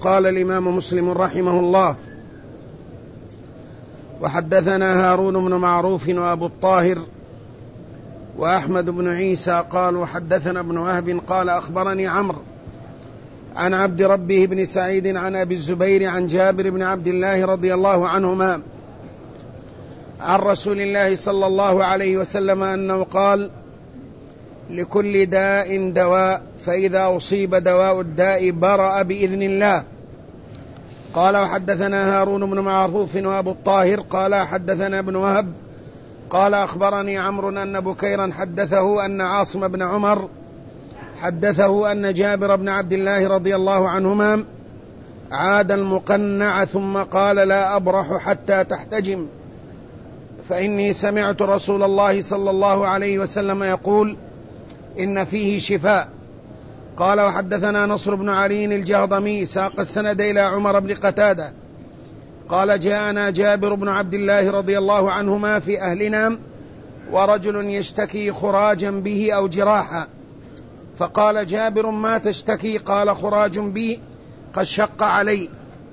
قال الإمام مسلم رحمه الله: وحدثنا هارون بن معروف وأبو الطاهر وأحمد بن عيسى قال وحدثنا ابن وهب قال أخبرني عمرو عن عبد ربه بن سعيد عن أبي الزبير عن جابر بن عبد الله رضي الله عنهما عن رسول الله صلى الله عليه وسلم أنه قال: لكل داء دواء، فإذا أصيب دواء الداء برأ بإذن الله. قال وحدثنا هارون بن معروف وأبو الطاهر قال حدثنا ابن وهب قال أخبرني عمرو أن بكيرا حدثه أن عاصم بن عمر حدثه أن جابر بن عبد الله رضي الله عنهما عاد المقنع ثم قال: لا أبرح حتى تحتجم، فإني سمعت رسول الله صلى الله عليه وسلم يقول: إن فيه شفاء. قال وحدثنا نصر بن علي الجهضمي ساق السند إلى عمر بن قتادة قال: جاءنا جابر بن عبد الله رضي الله عنهما في أهلنا ورجل يشتكي خراجا به أو جراحا، فقال جابر: ما تشتكي؟ قال: خراج بي قد شق علي.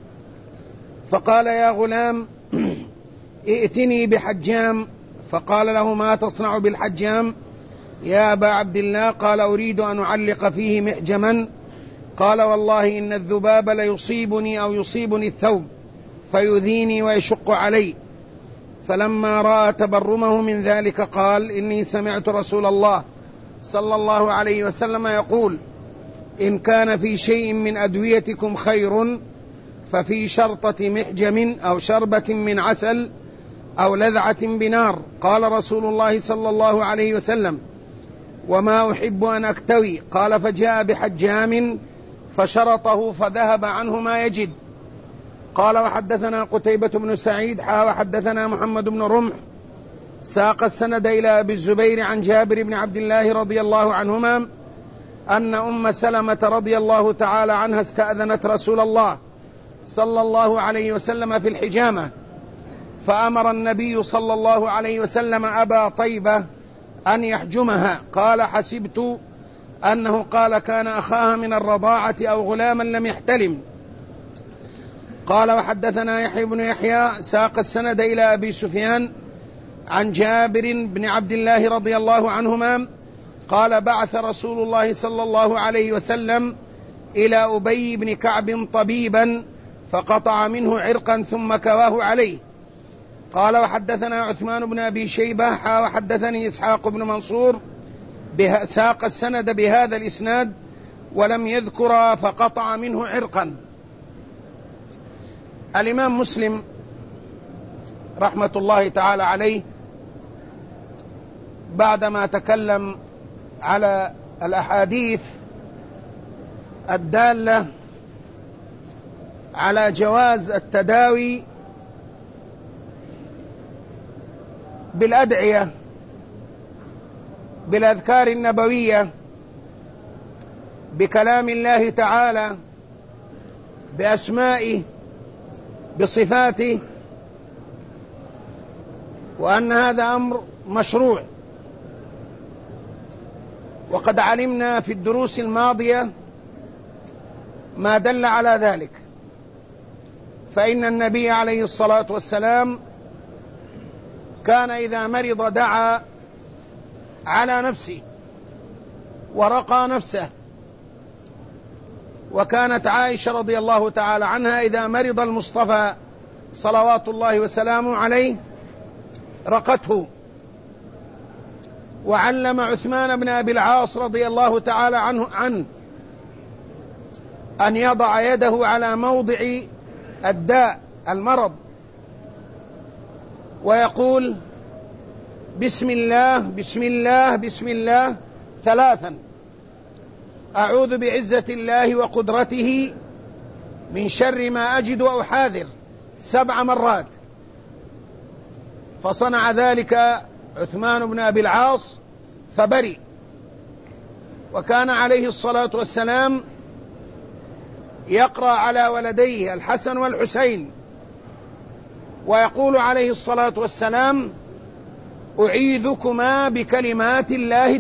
فقال: يا غلام ائتني بحجام. فقال له: ما تصنع بالحجام يا أبا عبد الله؟ قال: أريد أن أعلق فيه محجما. قال: والله إن الذباب ليصيبني أو يصيبني الثوب فيؤذيني ويشق علي. فلما رأى تبرمه من ذلك قال: إني سمعت رسول الله صلى الله عليه وسلم يقول: إن كان في شيء من أدويتكم خير ففي شرطة محجم أو شربة من عسل أو لذعة بنار. قال رسول الله صلى الله عليه وسلم: وما أحب أن أكتوي. قال: فجاء بحجام فشرطه فذهب عنه ما يجد. قال وحدثنا قتيبة بن سعيد وحدثنا محمد بن رمح ساق السند إلى أبي الزبير عن جابر بن عبد الله رضي الله عنهما أن أم سلمة رضي الله تعالى عنها استأذنت رسول الله صلى الله عليه وسلم في الحجامة، فأمر النبي صلى الله عليه وسلم أبا طيبة أن يحجمها. قال: حسبت أنه قال كان أخاها من الرضاعة أو غلاما لم يحتلم. قال وحدثنا يحيى بن يحيى ساق السند إلى أبي سفيان عن جابر بن عبد الله رضي الله عنهما قال: بعث رسول الله صلى الله عليه وسلم إلى أبي بن كعب طبيبا فقطع منه عرقا ثم كواه عليه. قال وحدثنا عثمان بن أبي شيبة وحدثني إسحاق بن منصور ساق السند بهذا الإسناد ولم يذكر فقطع منه عرقا. الإمام مسلم رحمة الله تعالى عليه بعدما تكلم على الأحاديث الدالة على جواز التداوي بالأدعية بالأذكار النبوية بكلام الله تعالى بأسمائه بصفاته، وأن هذا أمر مشروع. وقد علمنا في الدروس الماضية ما دل على ذلك، فإن النبي عليه الصلاة والسلام كان إذا مرض دعا على نفسه ورقى نفسه. وكانت عائشة رضي الله تعالى عنها إذا مرض المصطفى صلوات الله وسلامه عليه رقته. وعلم عثمان بن أبي العاص رضي الله تعالى عنه أن يضع يده على موضع الداء المرض ويقول: بسم الله بسم الله بسم الله 3، أعوذ بعزة الله وقدرته من شر ما أجد وأحاذر 7 مرات. فصنع ذلك عثمان بن أبي العاص فبرئ. وكان عليه الصلاة والسلام يقرأ على ولديه الحسن والحسين ويقول عليه الصلاة والسلام: أعيذكما بكلمات الله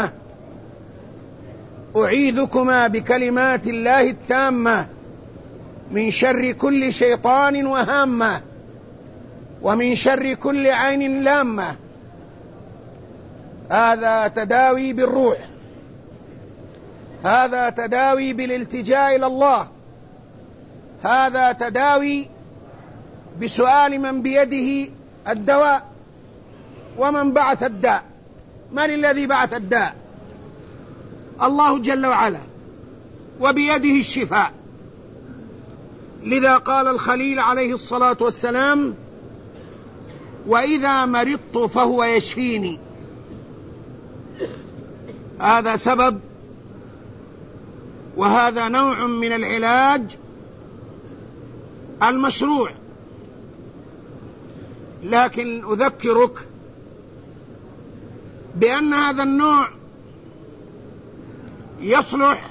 التامة، أعيذكما بكلمات الله التامة من شر كل شيطان وهامة، ومن شر كل عين لامة. هذا تداوي بالروح، هذا تداوي بالالتجاء إلى الله، هذا تداوي بسؤال من بيده الدواء ومن بعث الداء. من الذي بعث الداء؟ الله جل وعلا، وبيده الشفاء. لذا قال الخليل عليه الصلاة والسلام: وإذا مرضت فهو يشفيني. هذا سبب، وهذا نوع من العلاج المشروع. لكن أذكرك بأن هذا النوع يصلح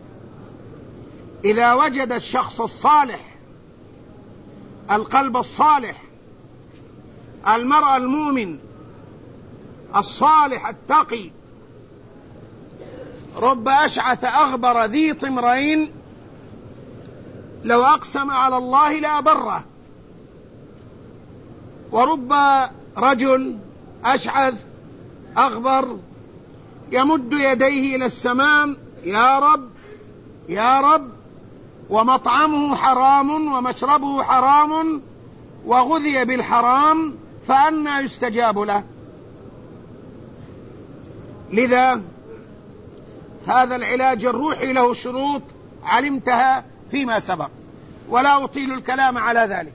إذا وجد الشخص الصالح، القلب الصالح، المرء المؤمن الصالح التقي. رب أشعث أغبر ذي طمرين لو أقسم على الله لأبره. ورب رجل أشعث أغبر يمد يديه إلى السماء: يا رب يا رب، ومطعمه حرام ومشربه حرام وغذي بالحرام، فأنى يستجاب له؟ لذا هذا العلاج الروحي له شروط علمتها فيما سبق، ولا أطيل الكلام على ذلك.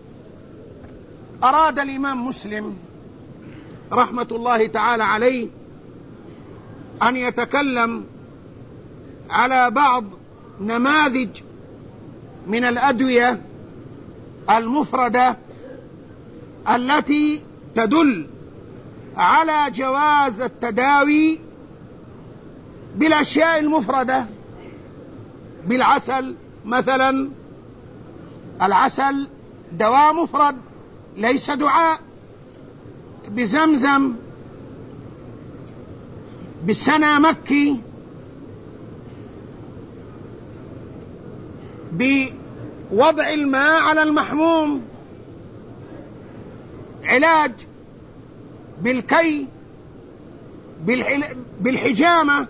أراد الإمام مسلم رحمة الله تعالى عليه أن يتكلم على بعض نماذج من الأدوية المفردة التي تدل على جواز التداوي بالأشياء المفردة. بالعسل مثلا، العسل دواء مفرد ليس دعاء. بزمزم، بالسنا مكي، بوضع الماء على المحموم علاج، بالكي، بالحجامة،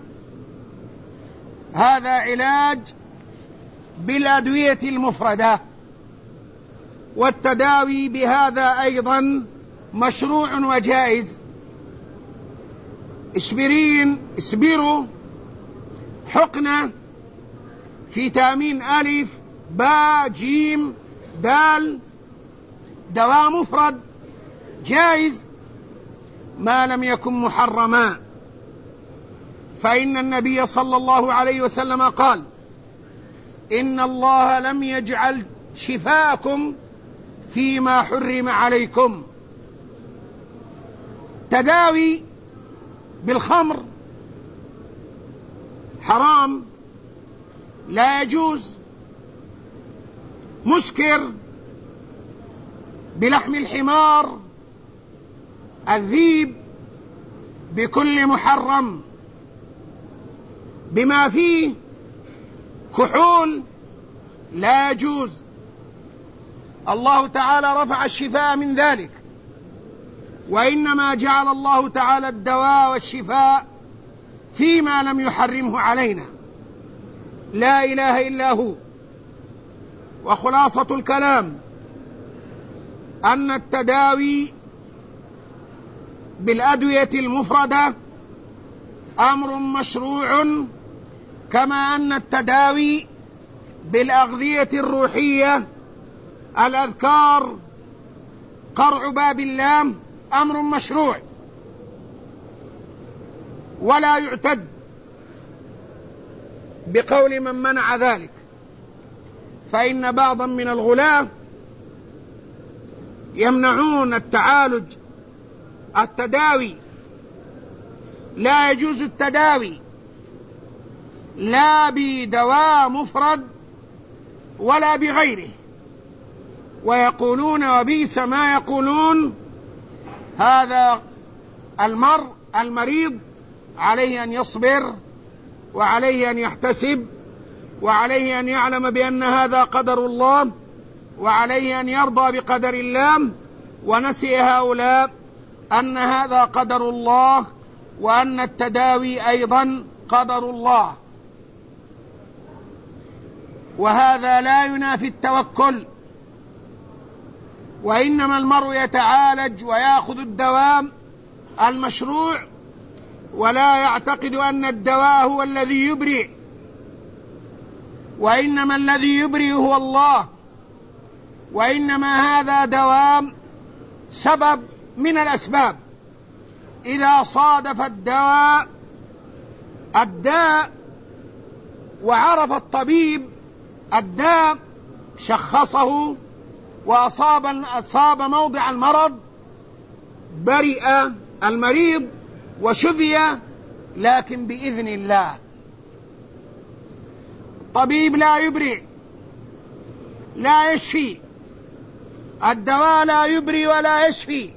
هذا علاج بالأدوية المفردة. والتداوي بهذا أيضا مشروع وجائز. اسبرين، اسبروا، حقنة، فيتامين ألف باء جيم دال، دواء مفرد جائز ما لم يكن محرما. فإن النبي صلى الله عليه وسلم قال: إن الله لم يجعل شفاءكم فيما حرم عليكم. تداوي بالخمر حرام لا يجوز. مسكر، بلحم الحمار، الذيب، بكل محرم، بما فيه كحول لا يجوز. الله تعالى رفع الشفاء من ذلك، وإنما جعل الله تعالى الدواء والشفاء فيما لم يحرمه علينا. لا إله إلا هو. وخلاصة الكلام أن التداوي بالأدوية المفردة أمر مشروع، كما أن التداوي بالأغذية الروحية، الأذكار، قرع باب اللام، أمر مشروع. ولا يعتد بقول من منع ذلك، فإن بعضا من الغلاة يمنعون التداوي. لا يجوز التداوي لا بدواء مفرد ولا بغيره، ويقولون وبئس ما يقولون. هذا المريض عليه أن يصبر، وعليه أن يحتسب، وعليه أن يعلم بأن هذا قدر الله، وعليه أن يرضى بقدر الله. ونسي هؤلاء أن هذا قدر الله، وأن التداوي أيضا قدر الله، وهذا لا ينافي التوكل. وإنما المرء يتعالج ويأخذ الدواء المشروع، ولا يعتقد أن الدواء هو الذي يبرئ، وإنما الذي يبرئ هو الله. وإنما هذا دواء سبب من الأسباب. إذا صادف الداء وعرف الطبيب الداء شخصه وأصاب موضع المرض، برئ المريض وشفي، لكن بإذن الله. الطبيب لا يبرئ، لا يشفي، الدواء لا يبرئ ولا يشفي.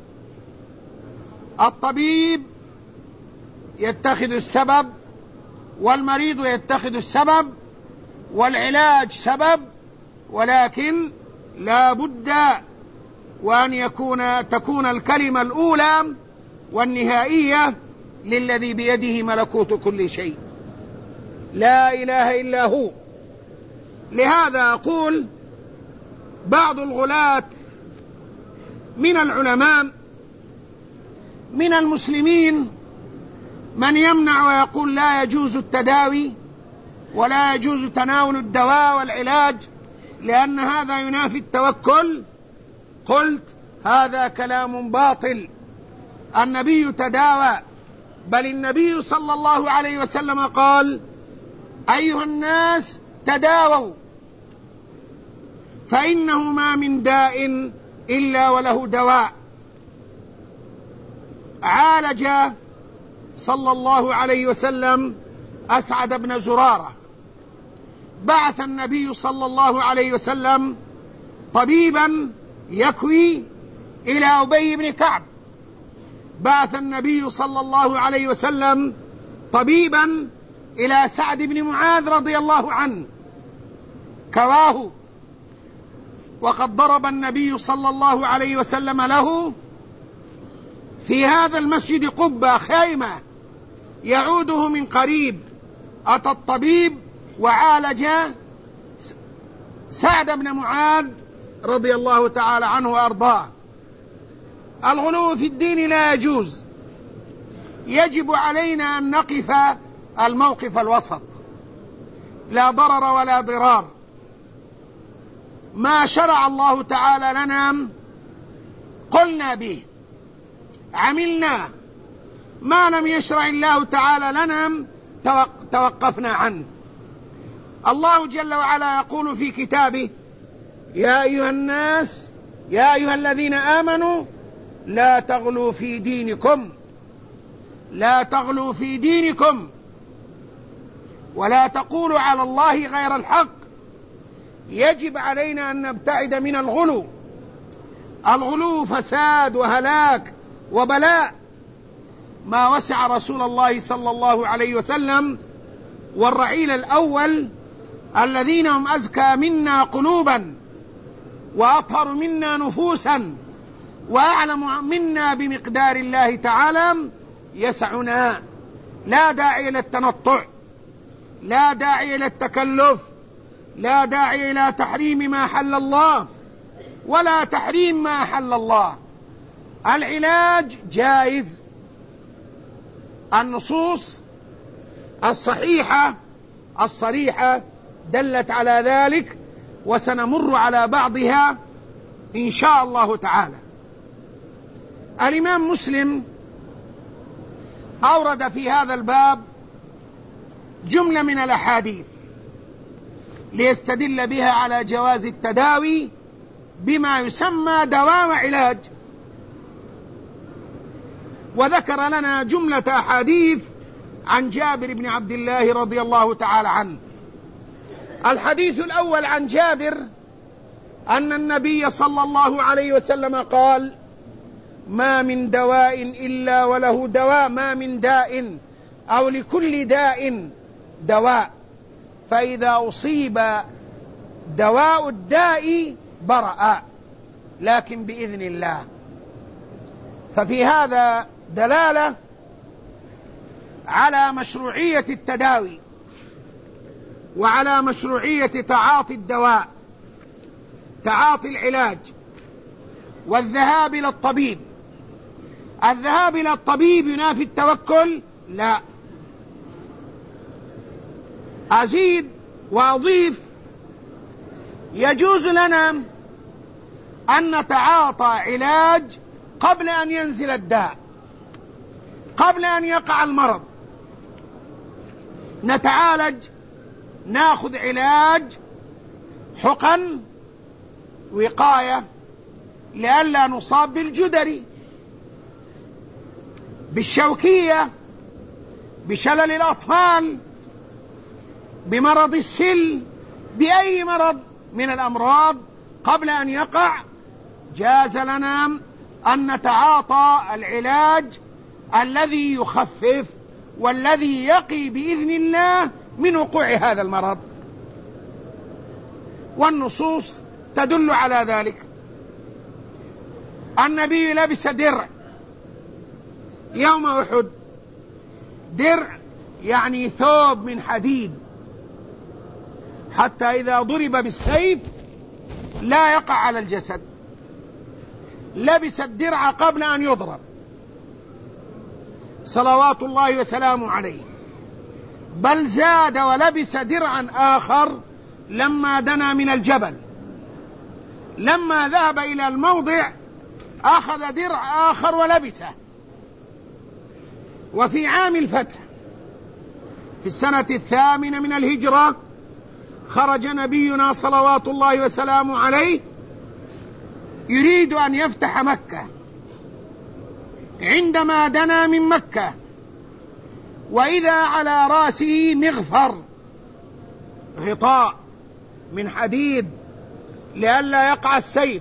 الطبيب يتخذ السبب، والمريض يتخذ السبب، والعلاج سبب، ولكن لا بد وأن تكون الكلمة الأولى والنهائية للذي بيده ملكوت كل شيء، لا إله إلا هو. لهذا أقول بعض الغلاة من العلماء من المسلمين من يمنع ويقول لا يجوز التداوي ولا يجوز تناول الدواء والعلاج لأن هذا ينافي التوكل. قلت هذا كلام باطل. النبي تداوى، بل النبي صلى الله عليه وسلم قال: أيها الناس تداووا فإنه ما من داء إلا وله دواء. عالج صلى الله عليه وسلم أسعد بن زرارة. بعث النبي صلى الله عليه وسلم طبيبا يكوي إلى أبي بن كعب. بعث النبي صلى الله عليه وسلم طبيبا إلى سعد بن معاذ رضي الله عنه كواه. وقد ضرب النبي صلى الله عليه وسلم له في هذا المسجد قبة خيمة يعوده من قريب. أتى الطبيب وعالج سعد بن معاذ رضي الله تعالى عنه وأرضاه. الغلو في الدين لا يجوز. يجب علينا أن نقف الموقف الوسط، لا ضرر ولا ضرار. ما شرع الله تعالى لنا قلنا به، عملنا. ما لم يشرع الله تعالى لنا توقفنا عنه. الله جل وعلا يقول في كتابه: يا أيها الناس، يا أيها الذين آمنوا لا تغلوا في دينكم، لا تغلوا في دينكم ولا تقولوا على الله غير الحق. يجب علينا أن نبتعد من الغلو. الغلو فساد وهلاك وبلاء. ما وسع رسول الله صلى الله عليه وسلم والرعيل الأول الذين هم أزكى منا قلوبا وأطهر منا نفوسا وأعلم منا بمقدار الله تعالى يسعنا. لا داعي إلى التنطع، لا داعي إلى التكلف، لا داعي إلى تحريم ما حل الله ولا تحريم ما حل الله. العلاج جائز. النصوص الصحيحة الصريحة دلت على ذلك، وسنمر على بعضها إن شاء الله تعالى. الإمام مسلم أورد في هذا الباب جملة من الأحاديث ليستدل بها على جواز التداوي بما يسمى دواء وعلاج، وذكر لنا جملة أحاديث عن جابر بن عبد الله رضي الله تعالى عنه. الحديث الأول عن جابر أن النبي صلى الله عليه وسلم قال: ما من دواء إلا وله دواء، ما من داء أو لكل داء دواء، فإذا أصيب دواء الداء برأ، لكن بإذن الله. ففي هذا دلالة على مشروعية التداوي وعلى مشروعية تعاطي الدواء، تعاطي العلاج والذهاب إلى الطبيب. الذهاب إلى الطبيب ينافي التوكل؟ لا. أزيد وأضيف: يجوز لنا أن نتعاطى علاج قبل أن ينزل الداء، قبل أن يقع المرض، نتعالج، ناخذ علاج، حقن، وقاية، لئلا نصاب بالجدري، بالشوكية، بشلل الأطفال، بمرض السل، بأي مرض من الأمراض قبل أن يقع. جاز لنا أن نتعاطى العلاج الذي يخفف والذي يقي بإذن الله من وقوع هذا المرض، والنصوص تدل على ذلك. النبي لبس درع يوم أحد، درع يعني ثوب من حديد، حتى إذا ضرب بالسيف لا يقع على الجسد. لبس الدرع قبل أن يضرب صلوات الله وسلامه عليه، بل زاد ولبس درعا آخر لما دنا من الجبل. لما ذهب إلى الموضع أخذ درع آخر ولبسه. وفي عام الفتح في السنة 8 من الهجرة خرج نبينا صلوات الله وسلامه عليه يريد أن يفتح مكة. عندما دنا من مكة وإذا على رأسه مغفر، غطاء من حديد لئلا يقع السيف،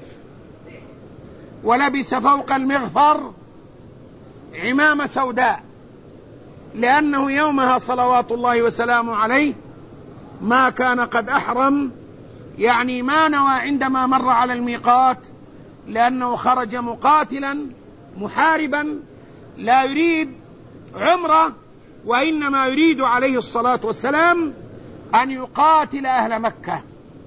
ولبس فوق المغفر عمامة سوداء، لأنه يومها صلوات الله وسلامه عليه ما كان قد أحرم، يعني ما نوى عندما مر على الميقات، لأنه خرج مقاتلا محاربا لا يريد عمره، وإنما يريد عليه الصلاة والسلام أن يقاتل أهل مكة.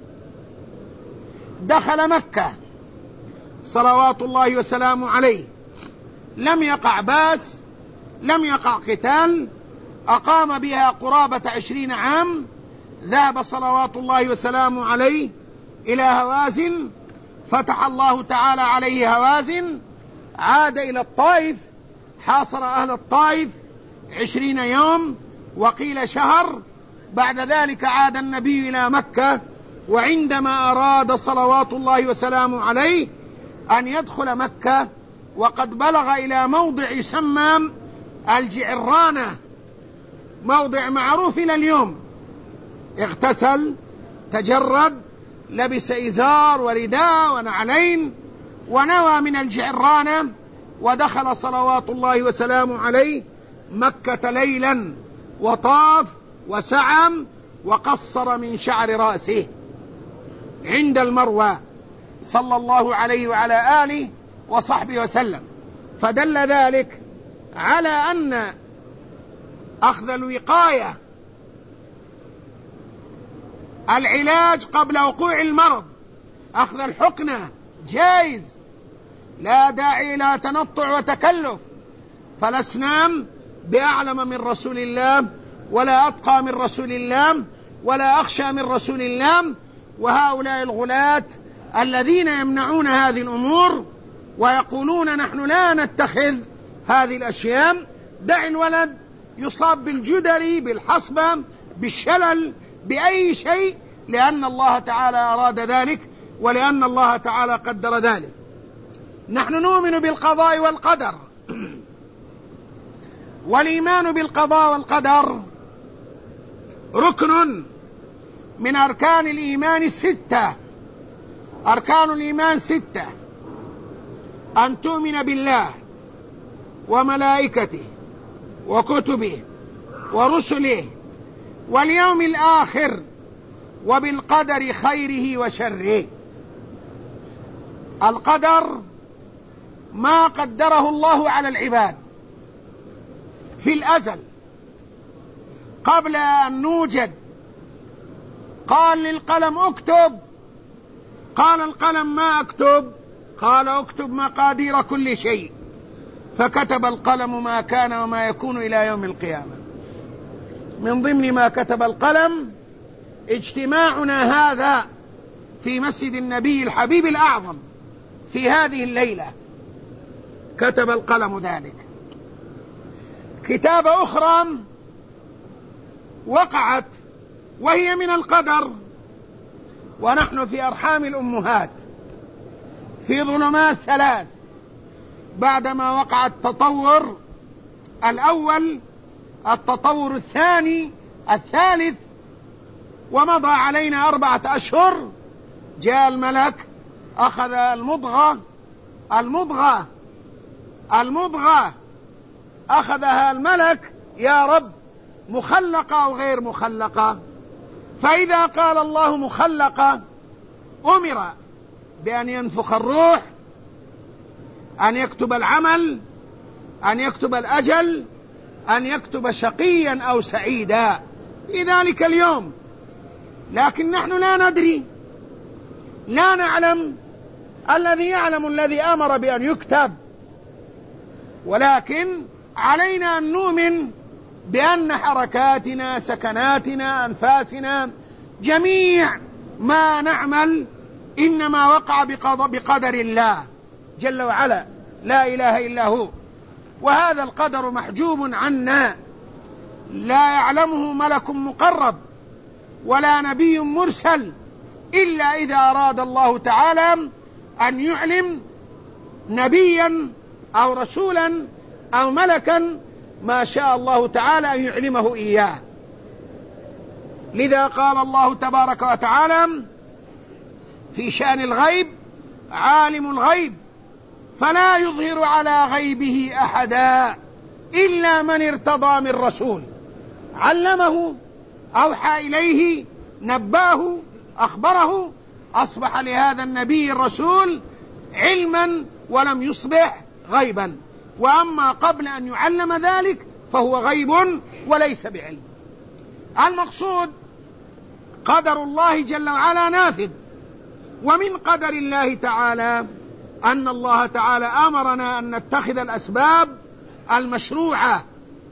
دخل مكة صلوات الله وسلامه عليه، لم يقع باس، لم يقع قتال، أقام بها قرابة 20 عام. ذهب صلوات الله وسلامه عليه إلى هوازن، فتح الله تعالى عليه هوازن، عاد إلى الطائف، حاصر أهل الطائف 20 يوم وقيل شهر. بعد ذلك عاد النبي إلى مكة، وعندما أراد صلوات الله وسلامه عليه أن يدخل مكة وقد بلغ إلى موضع يسمى الجعرانة، موضع معروف إلى اليوم، اغتسل، تجرد، لبس إزار ورداء ونعلين، ونوى من الجعرانة، ودخل صلوات الله وسلامه عليه مكة ليلا، وطاف وسعم وقصر من شعر رأسه عند المروى صلى الله عليه وعلى آله وصحبه وسلم. فدل ذلك على أن أخذ الوقاية، العلاج قبل وقوع المرض، أخذ الحقنة جائز، لا داعي إلى تنطع وتكلف. فلسنا بأعلم من رسول الله، ولا أتقى من رسول الله، ولا أخشى من رسول الله. وهؤلاء الغلاة الذين يمنعون هذه الأمور ويقولون نحن لا نتخذ هذه الأشياء، دع الولد يصاب بالجدري، بالحصبة، بالشلل، بأي شيء، لأن الله تعالى أراد ذلك، ولأن الله تعالى قدر ذلك. نحن نؤمن بالقضاء والقدر، والإيمان بالقضاء والقدر ركن من أركان الإيمان الستة. أركان الإيمان 6: أن تؤمن بالله وملائكته وكتبه ورسله واليوم الآخر وبالقدر خيره وشره. القدر ما قدره الله على العباد في الأزل قبل أن نوجد. قال للقلم اكتب، قال القلم ما اكتب، قال اكتب مقادير كل شيء، فكتب القلم ما كان وما يكون إلى يوم القيامة. من ضمن ما كتب القلم اجتماعنا هذا في مسجد النبي الحبيب الأعظم في هذه الليلة، كتب القلم ذلك. كتابة أخرى وقعت وهي من القدر ونحن في أرحام الأمهات في ظلمات ثلاث، بعدما وقع التطور الأول، التطور الثاني، الثالث، ومضى علينا 4 أشهر، جاء الملك أخذ المضغة أخذها الملك، يا رب مخلقة أو غير مخلقة؟ فإذا قال الله مخلقة أمر بأن ينفخ الروح، أن يكتب العمل، أن يكتب الأجل، أن يكتب شقيا أو سعيدا في ذلك اليوم. لكن نحن لا ندري، لا نعلم. الذي يعلم الذي أمر بأن يكتب، ولكن علينا أن نؤمن بأن حركاتنا، سكناتنا، أنفاسنا، جميع ما نعمل إنما وقع بقدر الله جل وعلا، لا إله إلا هو. وهذا القدر محجوب عنا، لا يعلمه ملك مقرب ولا نبي مرسل، إلا إذا أراد الله تعالى أن يعلم نبيا أو رسولا أو ملكا ما شاء الله تعالى أن يعلمه إياه. لذا قال الله تبارك وتعالى في شأن الغيب: عالم الغيب فلا يظهر على غيبه أحدا إلا من ارتضى من رسول، علمه، أوحى إليه، نباه، أخبره، أصبح لهذا النبي الرسول علما ولم يصبح غيبا. وأما قبل أن يعلم ذلك فهو غيب وليس بعلم. المقصود قدر الله جل وعلا نافذ. ومن قدر الله تعالى أن الله تعالى أمرنا أن نتخذ الأسباب المشروعة،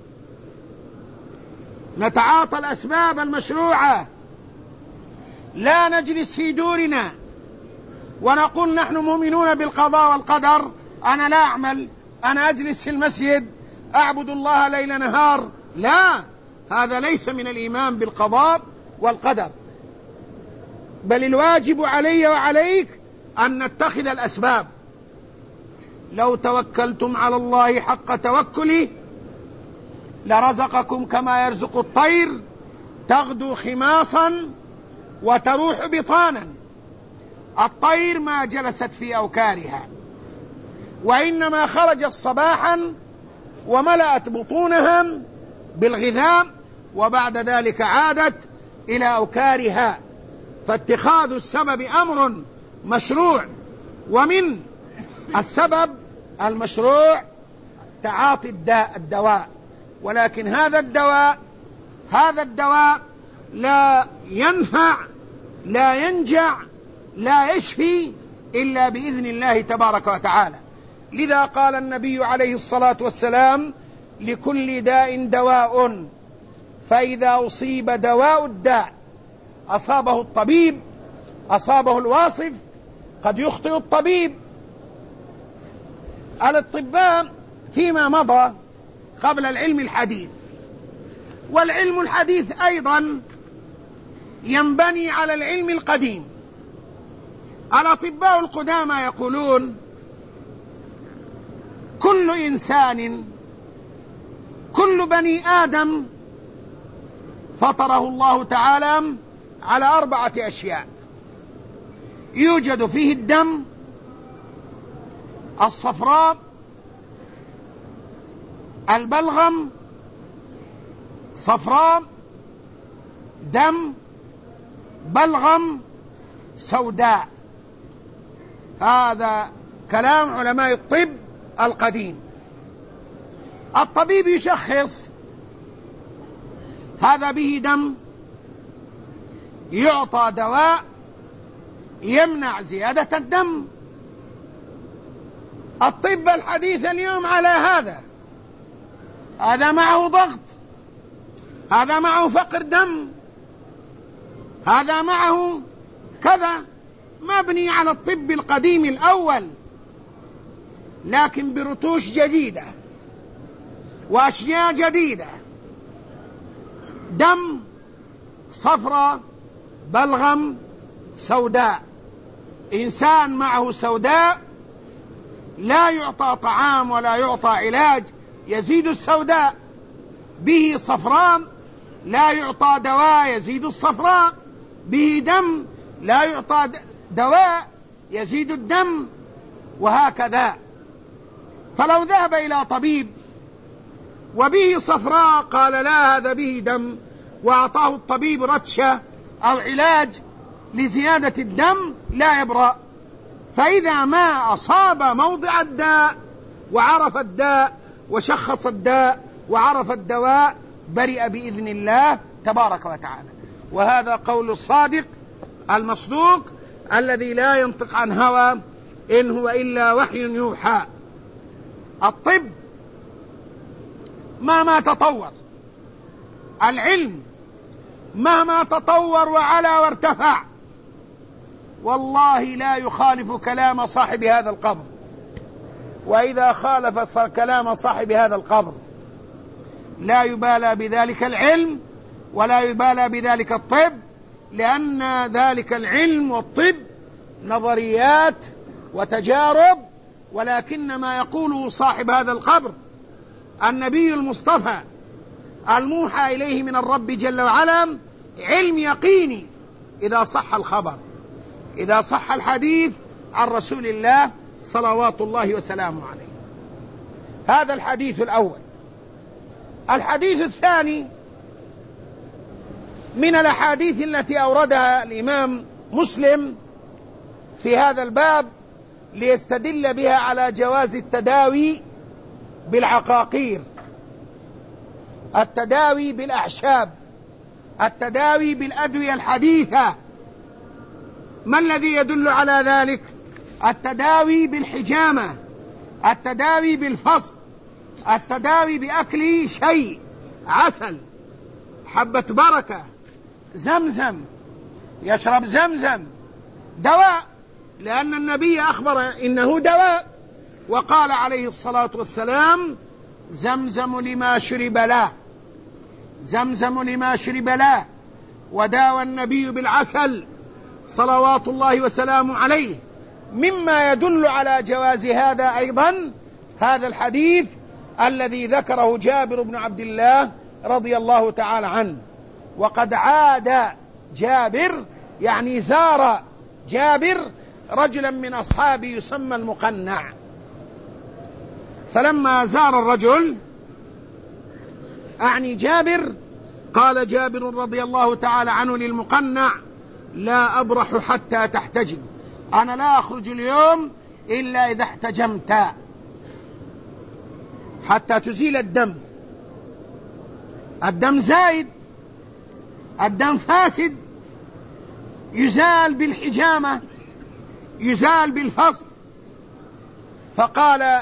نتعاطى الأسباب المشروعة، لا نجلس في دورنا ونقول نحن مؤمنون بالقضاء والقدر، أنا لا أعمل، أنا أجلس في المسجد أعبد الله ليل نهار. لا، هذا ليس من الإيمان بالقضاء والقدر، بل الواجب علي وعليك أن نتخذ الأسباب. لو توكلتم على الله حق توكله لرزقكم كما يرزق الطير تغدو خماصا وتروح بطانا. الطير ما جلست في أوكارها، وإنما خرجت صباحا وملأت بطونها بالغذاء، وبعد ذلك عادت إلى أوكارها. فاتخاذ السبب أمر مشروع، ومن السبب المشروع تعاطي الدواء. ولكن هذا الدواء لا ينفع، لا ينجع، لا يشفي إلا بإذن الله تبارك وتعالى. لذا قال النبي عليه الصلاة والسلام: لكل داء دواء، فإذا أصيب دواء الداء أصابه الطبيب، أصابه الواصف، قد يخطئ الطبيب. الأطباء فيما مضى قبل العلم الحديث، والعلم الحديث أيضا ينبني على العلم القديم. الأطباء القدامى يقولون: كل إنسان، كل بني آدم فطره الله تعالى على 4 أشياء: يوجد فيه الدم الصفراء، البلغم صفراء، دم بلغم سوداء. هذا كلام علماء الطب القديم. الطبيب يشخص هذا به دم، يعطى دواء يمنع زيادة الدم. الطب الحديث اليوم على هذا معه ضغط، هذا معه فقر دم، هذا معه كذا، مبني على الطب القديم الأول لكن برتوش جديدة وأشياء جديدة. دم صفرة، بلغم سوداء. إنسان معه سوداء لا يعطى طعام ولا يعطى علاج يزيد السوداء، به صفراء لا يعطى دواء يزيد الصفراء، به دم لا يعطى دواء يزيد الدم، وهكذا. فلو ذهب إلى طبيب وبه صفراء قال لا هذا به دم، وأعطاه الطبيب رتشة أو علاج لزيادة الدم، لا يبرأ. فإذا ما أصاب موضع الداء وعرف الداء وشخص الداء وعرف الدواء برئ بإذن الله تبارك وتعالى. وهذا قول الصادق المصدوق الذي لا ينطق عن هوى إن هو إلا وحي يوحى. الطب مهما تطور، العلم مهما تطور وعلى وارتفع، والله لا يخالف كلام صاحب هذا القبر. وإذا خالف كلام صاحب هذا القبر لا يبالى بذلك العلم ولا يبالى بذلك الطب، لأن ذلك العلم والطب نظريات وتجارب، ولكن ما يقوله صاحب هذا القبر النبي المصطفى الموحى إليه من الرب جل وعلا علم يقيني إذا صح الخبر، إذا صح الحديث عن رسول الله صلوات الله وسلامه عليه. هذا الحديث الأول. الحديث الثاني من الأحاديث التي أوردها الإمام مسلم في هذا الباب ليستدل بها على جواز التداوي بالعقاقير، التداوي بالأعشاب، التداوي بالأدوية الحديثة. ما الذي يدل على ذلك؟ التداوي بالحجامة، التداوي بالفصل، التداوي بأكل شيء، عسل، حبة بركة، زمزم، يشرب زمزم، دواء، لأن النبي أخبر إنه دواء، وقال عليه الصلاة والسلام زمزم لما شرب له، زمزم لما شرب له. وداوى النبي بالعسل صلوات الله وسلامه عليه. مما يدل على جواز هذا أيضا هذا الحديث الذي ذكره جابر بن عبد الله رضي الله تعالى عنه. وقد عاد جابر، يعني زار جابر رجلا من أصحابه يسمى المقنع، فلما زار الرجل أعني جابر، قال جابر رضي الله تعالى عنه للمقنع لا أبرح حتى تحتجم، أنا لا أخرج اليوم إلا إذا احتجمت، حتى تزيل الدم. الدم زايد، الدم فاسد، يزال بالحجامة، يزال بالفصل. فقال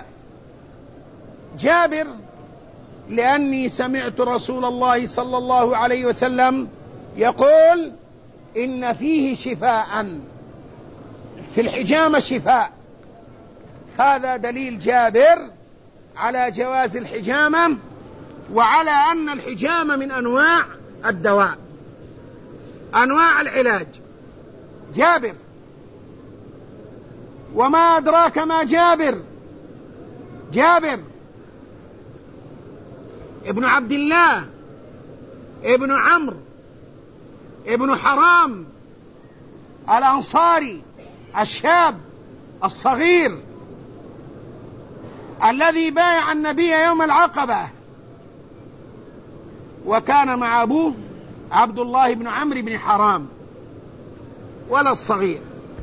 جابر لأني سمعت رسول الله صلى الله عليه وسلم يقول إن فيه شفاء، في الحجامة شفاء. هذا دليل جابر على جواز الحجامة وعلى أن الحجامة من أنواع الدواء، أنواع العلاج. جابر وما أدراك ما جابر، جابر ابن عبد الله ابن عمرو ابن حرام الأنصاري الشاب الصغير الذي بايع النبي يوم العقبة، وكان مع أبوه عبد الله بن عمرو بن حرام. ولا الصغير.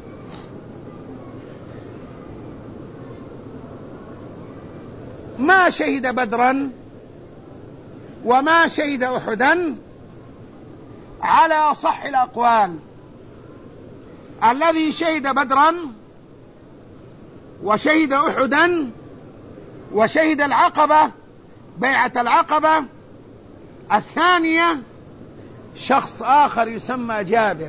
ما شهد بدرا وما شهد أحدا على أصح الأقوال. الذي شهد بدرا وشهد أحدا وشهد العقبة، بيعة العقبة الثانية، شخص آخر يسمى جابر.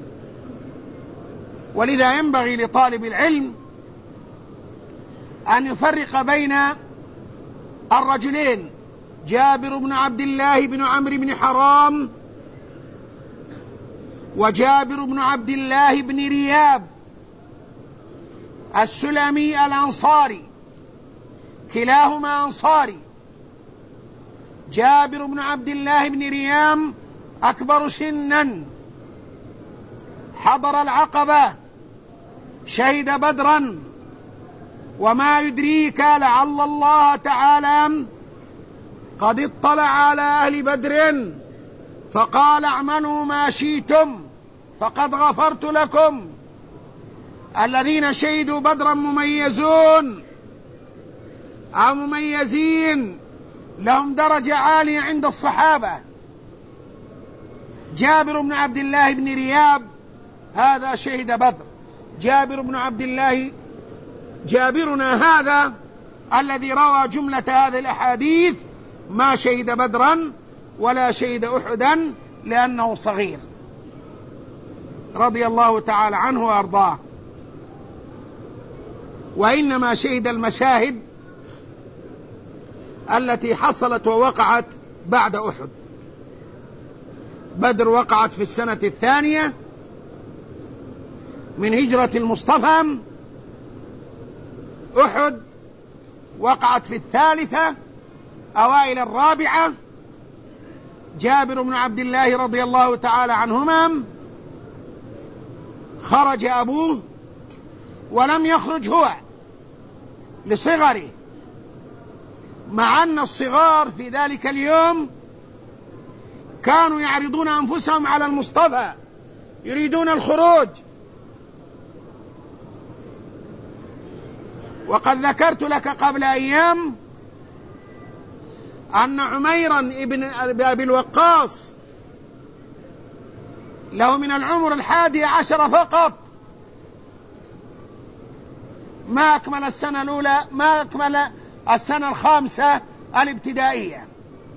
ولذا ينبغي لطالب العلم أن يفرق بين الرجلين، جابر بن عبد الله بن عمرو بن حرام وجابر بن عبد الله بن رياب السلمي الأنصاري، كلاهما أنصاري. جابر بن عبد الله بن ريام أكبر سنا، حضر العقبة، شهد بدرا، وما يدريك لعل الله تعالى قد اطلع على أهل بدر فقال اعملوا ما شئتم فقد غفرت لكم. الذين شهدوا بدرا مميزون أو مميزين، لهم درجة عالية عند الصحابة. جابر بن عبد الله بن رياب هذا شهد بدر. جابر بن عبد الله جابرنا هذا الذي روى جملة هذه الأحاديث ما شهد بدرا ولا شهد أحدا لأنه صغير، رضي الله تعالى عنه وأرضاه. وإنما شهد المشاهد التي حصلت ووقعت بعد أحد. بدر وقعت في السنة الثانية من هجرة المصطفى، أحد وقعت في الثالثة أوائل الرابعة. جابر بن عبد الله رضي الله تعالى عنهما خرج أبوه ولم يخرج هو لصغره، مع أن الصغار في ذلك اليوم كانوا يعرضون أنفسهم على المصطفى يريدون الخروج. وقد ذكرت لك قبل أيام أن عميرا ابن أبي الوقاص له من العمر 11 فقط، ما أكمل السنة الأولى، ما أكمل السنة الخامسة الابتدائية.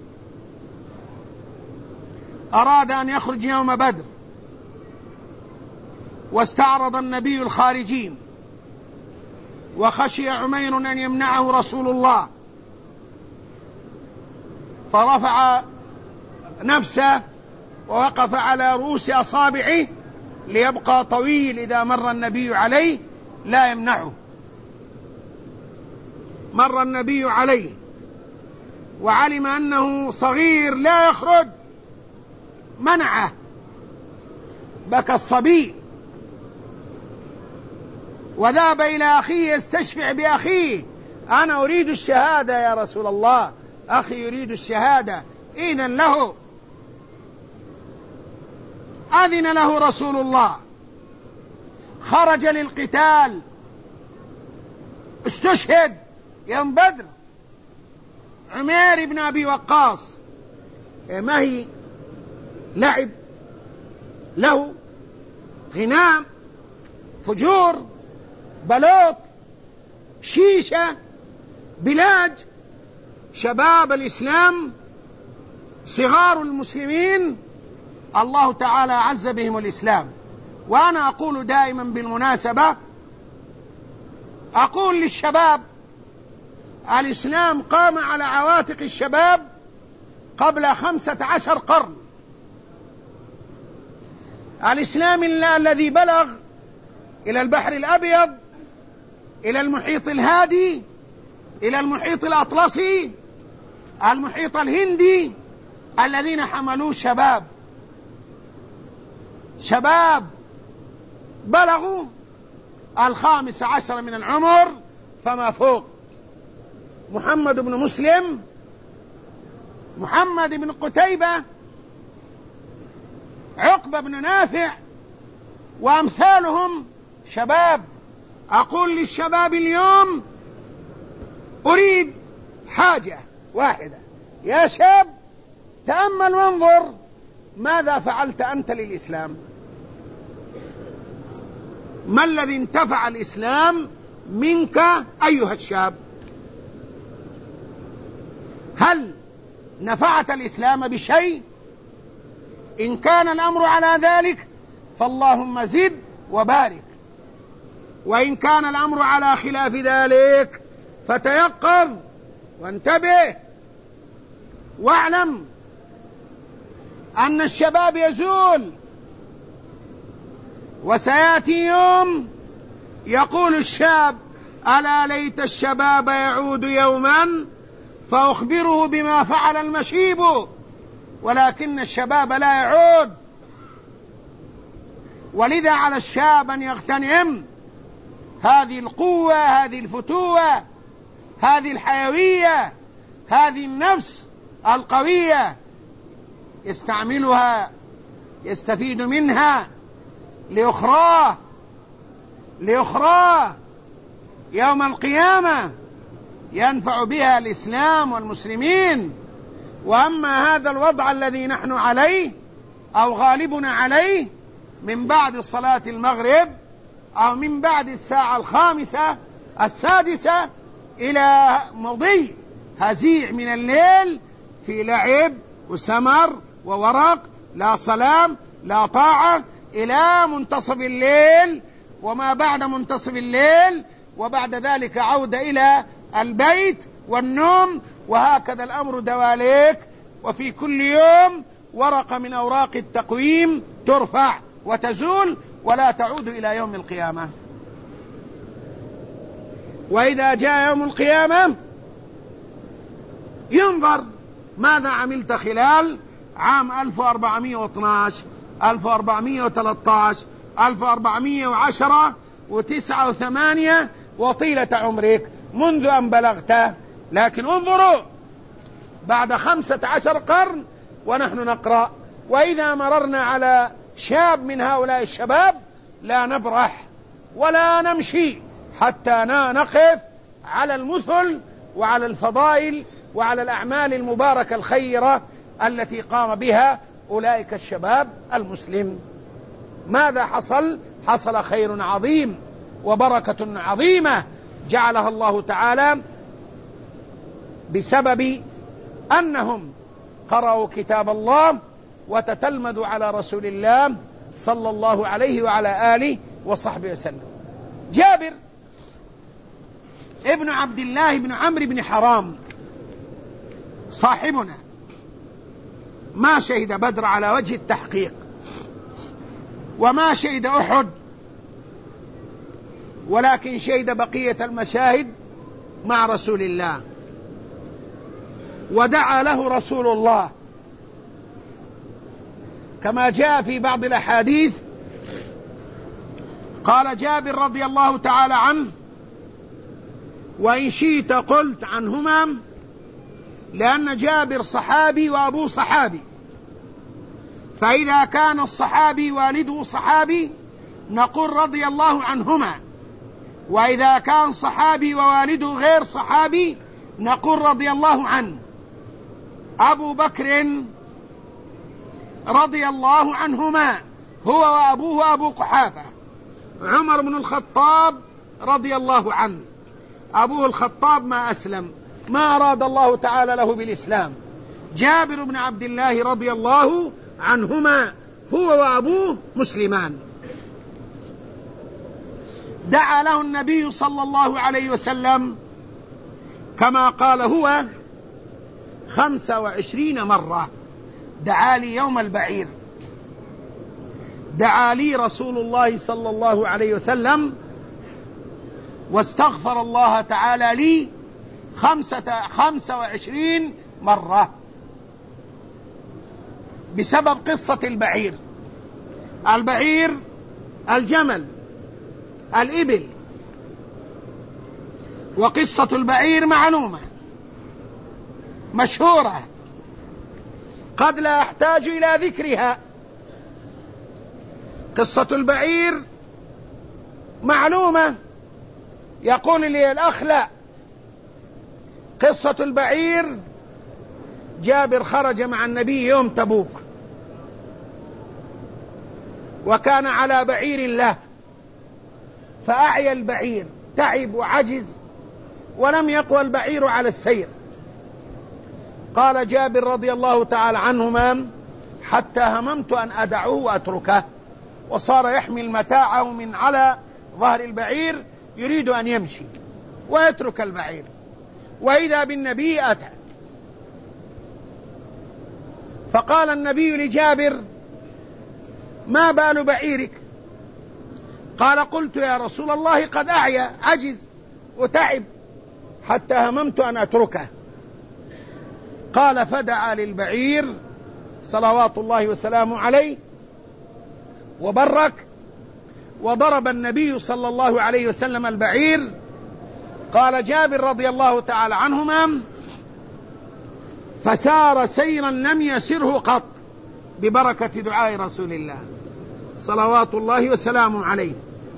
أراد أن يخرج يوم بدر، واستعرض النبي الخارجين، وخشي عمير أن يمنعه رسول الله، فرفع نفسه ووقف على رؤوس أصابعه ليبقى طويل، إذا مر النبي عليه لا يمنعه. مر النبي عليه وعلم أنه صغير لا يخرج، منعه، بكى الصبي وذهب إلى أخيه يستشفع بأخيه: أنا أريد الشهادة يا رسول الله، أخي يريد الشهادة، إذن له. أذن له رسول الله، خرج للقتال، استشهد يوم بدر. عمير بن أبي وقاص ما هي لعب له، غنام، فجور، بلوط، شيشة، بلاج، شباب الإسلام، صغار المسلمين، الله تعالى عز بهم الإسلام. وأنا أقول دائما بالمناسبة، أقول للشباب: الإسلام قام على عواتق الشباب قبل 15 قرن. الإسلام الذي بلغ إلى البحر الأبيض، إلى المحيط الهادي، إلى المحيط الأطلسي، المحيط الهندي، الذين حملوه شباب بلغوا 15 من العمر فما فوق. محمد بن مسلم، محمد بن قتيبة، عقبة بن نافع، وأمثالهم شباب. أقول للشباب اليوم أريد حاجة واحدة، يا شاب تأمل وانظر ماذا فعلت أنت للإسلام، ما الذي انتفع الإسلام منك أيها الشاب؟ هل نفعت الإسلام بشيء؟ إن كان الأمر على ذلك فاللهم زد وبارك، وإن كان الأمر على خلاف ذلك فتيقظ وانتبه واعلم أن الشباب يزول، وسيأتي يوم يقول الشاب ألا ليت الشباب يعود يوما فأخبره بما فعل المشيب، ولكن الشباب لا يعود. ولذا على الشاب أن يغتنم هذه القوة، هذه الفتوة، هذه الحيوية، هذه النفس القوية، يستعملها يستفيد منها لأخراه يوم القيامة ينفع بها الإسلام والمسلمين. وأما هذا الوضع الذي نحن عليه أو غالبنا عليه من بعد صلاة المغرب أو من بعد الساعة 5 6 إلى مضي هزيع من الليل في لعب وسمر وورق، لا صلاة لا طاعة، إلى منتصف الليل وما بعد منتصف الليل، وبعد ذلك عودة إلى البيت والنوم، وهكذا الأمر دواليك. وفي كل يوم ورقة من أوراق التقويم ترفع وتزول ولا تعود إلى يوم القيامة. وإذا جاء يوم القيامة ينظر ماذا عملت خلال عام 1412 1413 1410 و9 و8 وطيلة عمرك منذ أن بلغت. لكن انظروا بعد 15 قرن ونحن نقرأ، وإذا مررنا على شاب من هؤلاء الشباب لا نبرح ولا نمشي حتى نقف على المثل وعلى الفضائل وعلى الأعمال المباركة الخيرة التي قام بها أولئك الشباب المسلم. ماذا حصل؟ حصل خير عظيم وبركة عظيمة جعلها الله تعالى بسبب أنهم قرأوا كتاب الله وتتلمذوا على رسول الله صلى الله عليه وعلى آله وصحبه وسلم. جابر ابن عبد الله بن عمرو بن حرام صاحبنا ما شهد بدر على وجه التحقيق، وما شهد أحد، ولكن شهد بقية المشاهد مع رسول الله، ودعا له رسول الله كما جاء في بعض الأحاديث. قال جابر رضي الله تعالى عنه: وإن شئت قلت عنهما، لأن جابر صحابي وأبوه صحابي، فإذا كان الصحابي والده صحابي نقول رضي الله عنهما، وإذا كان صحابي ووالده غير صحابي نقول رضي الله عنه. أبو بكر رضي الله عنهما هو وأبوه أبو قحافة. عمر بن الخطاب رضي الله عنه، أبوه الخطاب ما أسلم، ما أراد الله تعالى له بالإسلام. جابر بن عبد الله رضي الله عنهما هو وأبوه مسلمان. دعا له النبي صلى الله عليه وسلم كما قال هو 25 مرة. دعا لي يوم البعير، دعا لي رسول الله صلى الله عليه وسلم، واستغفر الله تعالى لي 25 مرة بسبب قصة البعير. البعير الجمل الإبل، وقصة البعير معلومة مشهورة قد لا أحتاج إلى ذكرها. قصة البعير معلومة. يقول لي الأخ لا، قصة البعير جابر خرج مع النبي يوم تبوك، وكان على بعير له، فأعيا البعير، تعب وعجز ولم يقوى البعير على السير. قال جابر رضي الله تعالى عنهما: حتى هممت أن أدعه وأتركه، وصار يحمل متاعه من على ظهر البعير يريد أن يمشي ويترك البعير، وإذا بالنبي أتى. فقال النبي لجابر: ما بال بعيرك؟ قال: قلت يا رسول الله قد أعيا، عجز وتعب، حتى هممت أن أتركه. قال: فدعا للبعير صلوات الله وسلامه عليه وبرك، وضرب النبي صلى الله عليه وسلم البعير. قال جابر رضي الله تعالى عنهما: فسار سيرا لم يسره قط، ببركة دعاء رسول الله صلوات الله وسلامه عليه.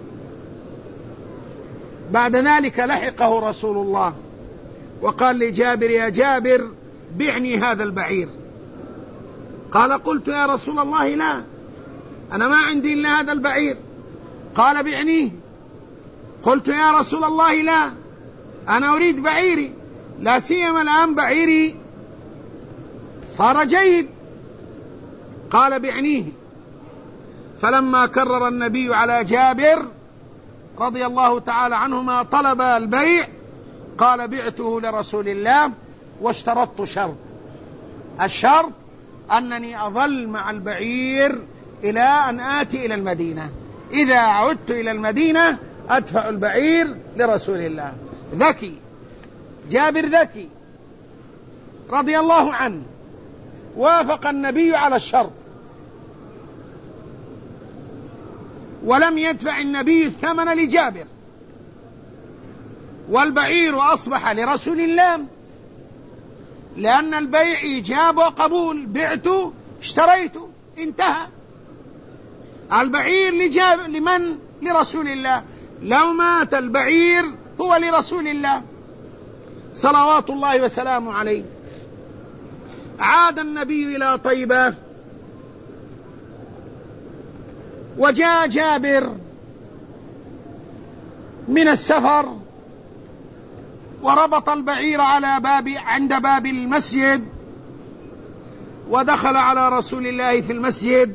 بعد ذلك لحقه رسول الله وقال لجابر: يا جابر بعني هذا البعير. قال: قلت يا رسول الله لا، أنا ما عندي إلا هذا البعير. قال: بعنيه. قلت يا رسول الله لا، أنا أريد بعيري، لا سيما الآن بعيري صار جيد. قال: بعنيه. فلما كرر النبي على جابر رضي الله تعالى عنهما طلب البيع، قال: بعته لرسول الله واشترطت شرط، الشرط أنني أظل مع البعير إلى أن آتي إلى المدينة، إذا عدت إلى المدينة أدفع البعير لرسول الله. ذكي جابر، ذكي رضي الله عنه، وافق النبي على الشرط، ولم يدفع النبي الثمن لجابر، والبعير أصبح لرسول الله، لأن البيع إيجاب وقبول، بعت اشتريت انتهى. البعير لمن؟ لرسول الله. لو مات البعير هو لرسول الله صلوات الله وسلامه عليه. عاد النبي إلى طيبة، وجاء جابر من السفر وربط البعير عند باب المسجد، ودخل على رسول الله في المسجد،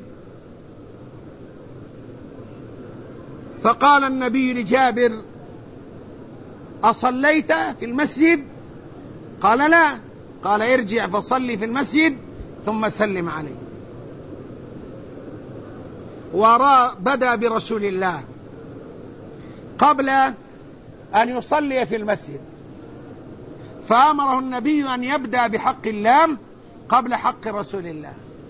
فقال النبي لجابر: أصليت في المسجد؟ قال: لا. قال: ارجع فصلي في المسجد ثم سلم عليه. بدأ برسول الله قبل أن يصلي في المسجد، فأمره النبي أن يبدأ بحق الله قبل حق رسول الله.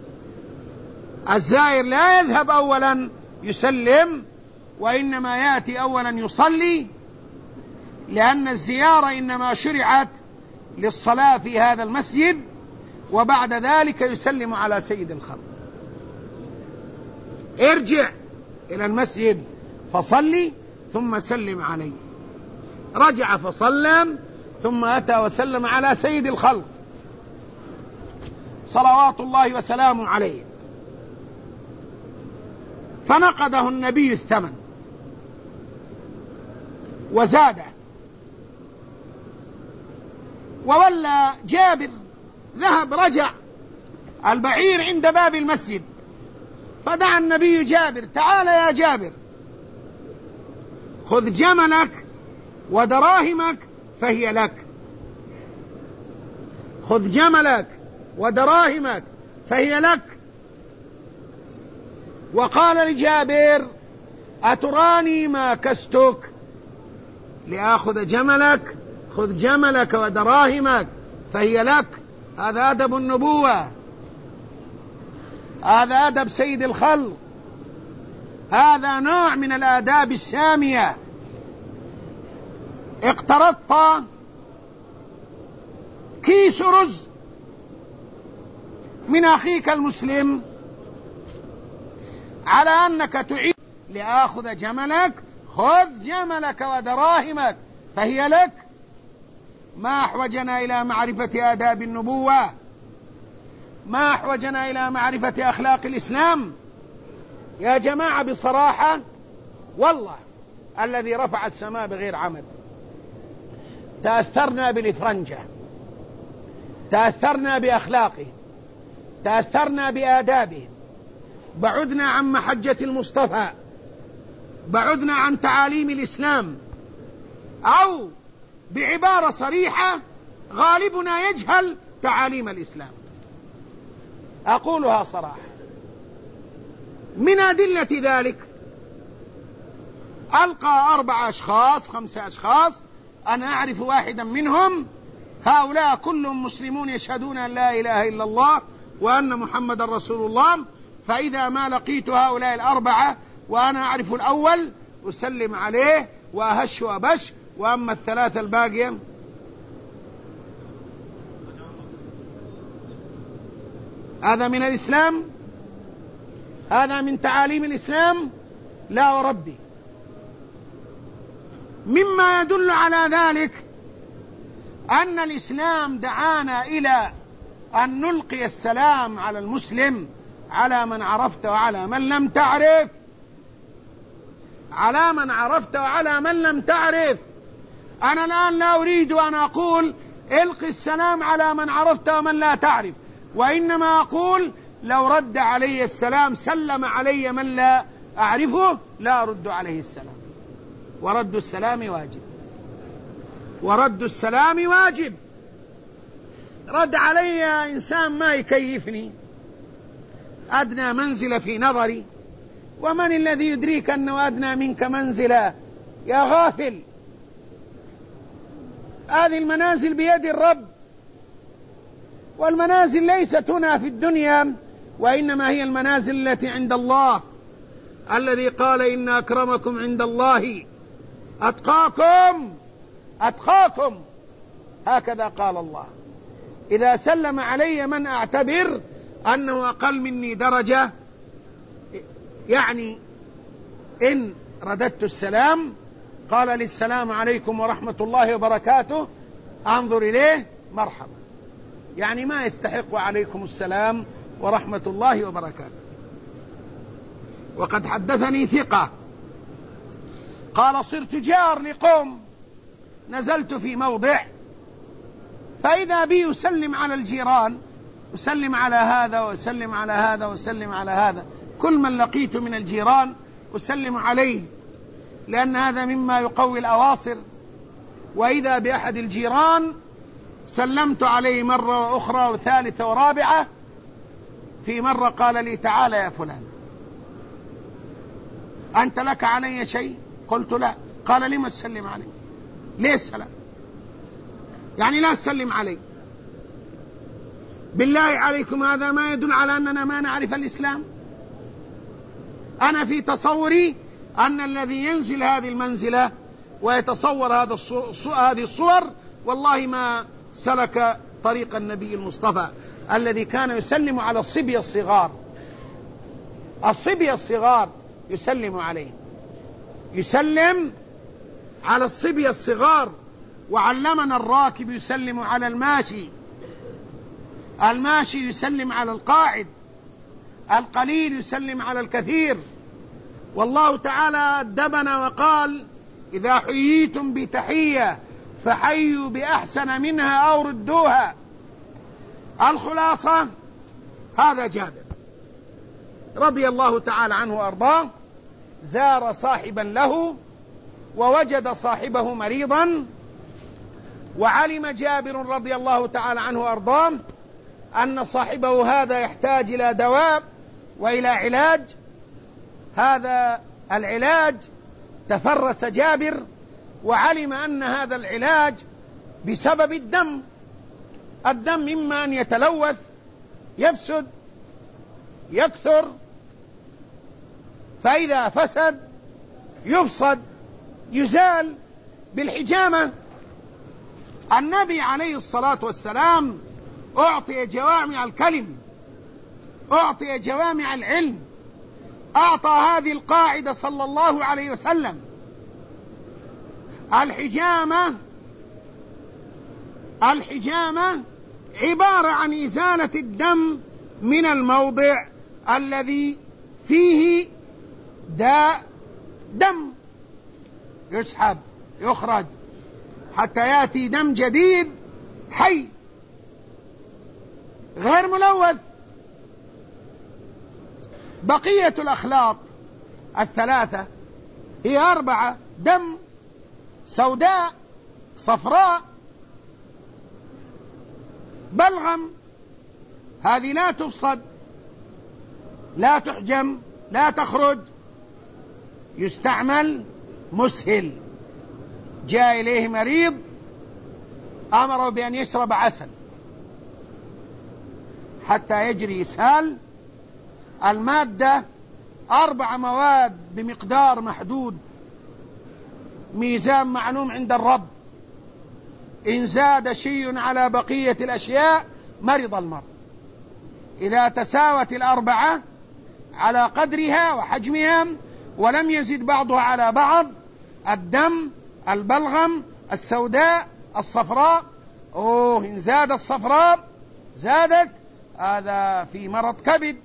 الزائر لا يذهب أولا يسلم، وإنما يأتي أولا يصلي، لأن الزيارة إنما شرعت للصلاة في هذا المسجد، وبعد ذلك يسلم على سيد الخلق. ارجع إلى المسجد فصلي ثم سلم عليه. رجع فصلى ثم أتى وسلم على سيد الخلق صلوات الله وسلامه عليه، فنقده النبي الثمن وزاده، وولى جابر، ذهب رجع البعير عند باب المسجد، فدعا النبي جابر: تعال يا جابر، خذ جملك ودراهمك فهي لك، خذ جملك ودراهمك فهي لك. وقال لجابر: أتراني ما كستك لآخذ جملك؟ خذ جملك ودراهمك فهي لك. هذا أدب النبوة، هذا أدب سيد الخلق، هذا نوع من الآداب السامية. اقترضت كيس رز من أخيك المسلم، على أنك تعيد لآخذ جملك، خذ جملك ودراهمك فهي لك. ما أحوجنا إلى معرفة آداب النبوة، ما أحوجنا إلى معرفة أخلاق الإسلام يا جماعة. بصراحة والله الذي رفع السماء بغير عمد تأثرنا بالإفرنجة، تأثرنا بأخلاقه، تأثرنا بآدابه، بعدنا عن محجة المصطفى، بعدنا عن تعاليم الإسلام، أو بعبارة صريحة غالبنا يجهل تعاليم الإسلام. أقولها صراحة. من أدلة ذلك ألقى 4 أشخاص 5 أشخاص، أنا أعرف واحدا منهم، هؤلاء كلهم مسلمون يشهدون أن لا إله إلا الله وأن محمد رسول الله، فإذا ما لقيت هؤلاء 4 وأنا أعرف الأول أسلم عليه وأهش وأبش، وأما 3 الباقية هذا من الإسلام؟ هذا من تعاليم الإسلام؟ لا وربي. مما يدل على ذلك أن الإسلام دعانا إلى أن نلقي السلام على المسلم، على من عرفت وعلى من لم تعرف، على من عرفت وعلى من لم تعرف. أنا الآن لا أريد أن أقول القي السلام على من عرفت ومن لا تعرف، وإنما أقول لو رد علي السلام سلم علي من لا أعرفه لا أرد عليه السلام، ورد السلام واجب، ورد السلام واجب. رد علي إنسان ما يكيفني، أدنى منزلة في نظري، ومن الذي يدريك أنه أدنى منك منزلة يا غافل؟ هذه المنازل بيد الرب، والمنازل ليست هنا في الدنيا، وإنما هي المنازل التي عند الله، الذي قال إن أكرمكم عند الله أتقاكم، هكذا قال الله. إذا سلم علي من أعتبر أنه أقل مني درجة، يعني إن رددت السلام قال لي السلام عليكم ورحمة الله وبركاته، أنظر إليه مرحبا، يعني ما يستحق عليكم السلام ورحمة الله وبركاته. وقد حدثني ثقة قال صرت جار لقوم، نزلت في موضع فإذا بي أسلم على الجيران، أسلم على هذا وأسلم على هذا وأسلم على هذا، كل من لقيت من الجيران أسلم عليه، لأن هذا مما يقوي الأواصر. وإذا بأحد الجيران سلمت عليه مرة وأخرى وثالثة ورابعة، في مرة قال لي تعال يا فلان أنت لك علي شيء؟ قلت لا. قال لما تسلم علي؟ ليه السلام؟ يعني لا تسلم علي. بالله عليكم هذا ما يدل على أننا ما نعرف الإسلام. أنا في تصوري أن الذي ينزل هذه المنزلة ويتصور هذه الصور والله ما سلك طريق النبي المصطفى الذي كان يسلم على الصبية الصغار. الصبية الصغار يسلم عليه، يسلم على الصبية الصغار. وعلمنا الراكب يسلم على الماشي، الماشي يسلم على القاعد، القليل يسلم على الكثير. والله تعالى أدبنا وقال إذا حييتم بتحية فحيوا بأحسن منها أو ردوها. الخلاصة هذا جابر رضي الله تعالى عنه وأرضاه زار صاحبا له ووجد صاحبه مريضا، وعلم جابر رضي الله تعالى عنه وأرضاه أن صاحبه هذا يحتاج إلى دواء وإلى علاج. هذا العلاج تفرس جابر وعلم أن هذا العلاج بسبب الدم. الدم إما أن يتلوث، يفسد، يكثر، فإذا فسد يفسد يزال بالحجامة. النبي عليه الصلاة والسلام أعطي جوامع الكلم، أعطي جوامع العلم، أعطى هذه القاعدة صلى الله عليه وسلم. الحجامة عبارة عن إزالة الدم من الموضع الذي فيه دم، يسحب يخرج حتى يأتي دم جديد حي غير ملوث. بقية الأخلاط الثلاثة هي 4: دم، سوداء، صفراء، بلغم. هذه لا تفصد، لا تحجم، لا تخرج، يستعمل مسهل. جاء إليه مريض أمره بأن يشرب عسل حتى يجري إسهال. المادة 4 مواد بمقدار محدود، ميزان معلوم عند الرب. إن زاد شيء على بقية الأشياء مرض المرء. إذا تساوت 4 على قدرها وحجمها ولم يزد بعضها على بعض، الدم، البلغم، السوداء، الصفراء، إن زاد الصفراء زادت، هذا في مرض كبد.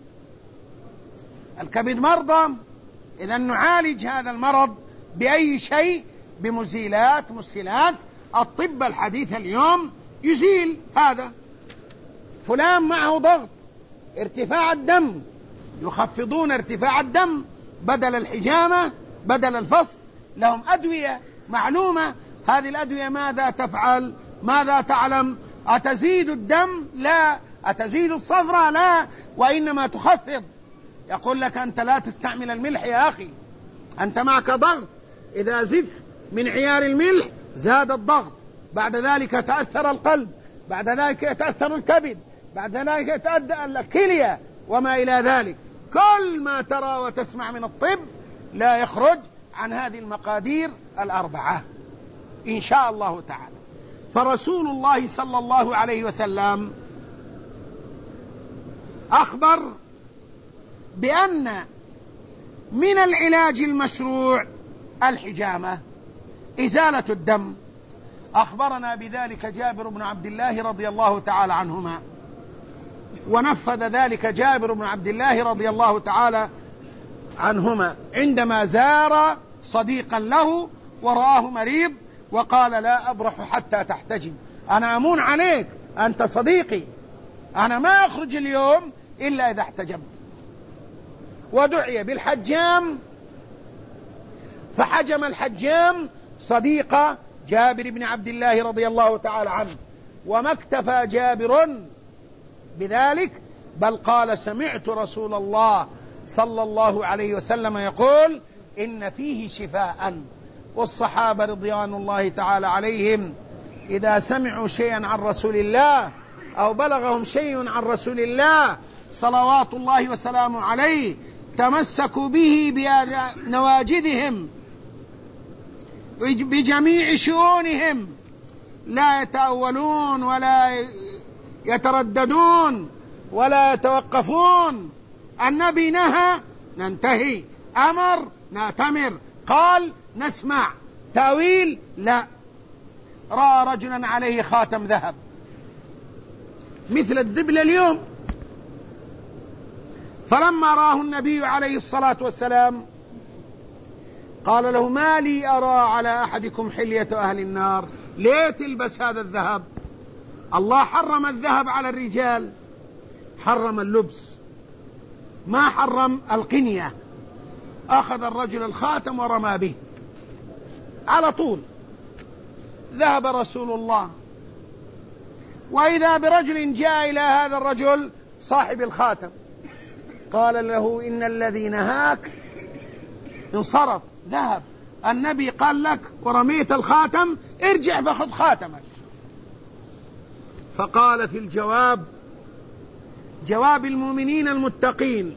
الكبد مرضى، إذا نعالج هذا المرض بأي شيء؟ بمزيلات، مسهلات. الطب الحديث اليوم يزيل هذا. فلان معه ضغط، ارتفاع الدم، يخفضون ارتفاع الدم بدل الحجامة، بدل الفصل. لهم أدوية معلومة. هذه الأدوية ماذا تفعل؟ ماذا تعلم؟ أتزيد الدم؟ لا. أتزيد الصفرة؟ لا. وإنما تخفض. يقول لك أنت لا تستعمل الملح يا أخي، أنت معك ضغط، إذا زدت من عيار الملح زاد الضغط، بعد ذلك تأثر القلب، بعد ذلك يتأثر الكبد، بعد ذلك يتأثر الكلية وما إلى ذلك. كل ما ترى وتسمع من الطب لا يخرج عن هذه المقادير 4 إن شاء الله تعالى. فرسول الله صلى الله عليه وسلم أخبر بأن من العلاج المشروع الحجامة، إزالة الدم. أخبرنا بذلك جابر بن عبد الله رضي الله تعالى عنهما، ونفذ ذلك جابر بن عبد الله رضي الله تعالى عنهما عندما زار صديقا له ورآه مريض وقال: لا أبرح حتى تحتجم، أنا أمون عليك، أنت صديقي، أنا ما أخرج اليوم إلا إذا احتجمت. ودعي بالحجام، فحجم الحجام صديق جابر بن عبد الله رضي الله تعالى عنه. وما اكتفى جابر بذلك، بل قال: سمعت رسول الله صلى الله عليه وسلم يقول: إن فيه شفاء. والصحابة رضوان الله تعالى عليهم إذا سمعوا شيئا عن رسول الله أو بلغهم شيء عن رسول الله صلوات الله وسلامه عليه تمسكوا به بنواجذهم بجميع شؤونهم، لا يتأولون ولا يترددون ولا يتوقفون. النبي نهى ننتهي، أمر نأتمر، قال نسمع، تأويل لا. رأى رجلا عليه خاتم ذهب مثل الدبل اليوم، فلما رآه النبي عليه الصلاة والسلام قال له: ما لي أرى على أحدكم حلية أهل النار، ليه تلبس هذا الذهب؟ الله حرم الذهب على الرجال، حرم اللبس، ما حرم القنية. أخذ الرجل الخاتم ورمى به على طول. ذهب رسول الله، وإذا برجل جاء إلى هذا الرجل صاحب الخاتم قال له: إن الذي نهاك انصرف، ذهب، النبي قال لك ورميت الخاتم، ارجع فخذ خاتمك. فقال في الجواب، جواب المؤمنين المتقين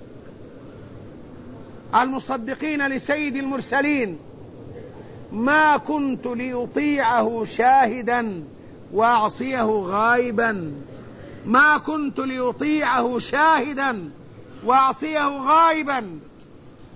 المصدقين لسيد المرسلين: ما كنت لأطيعه شاهدا وأعصيه غائبا، ما كنت لأطيعه شاهدا وأعصيه غائبا.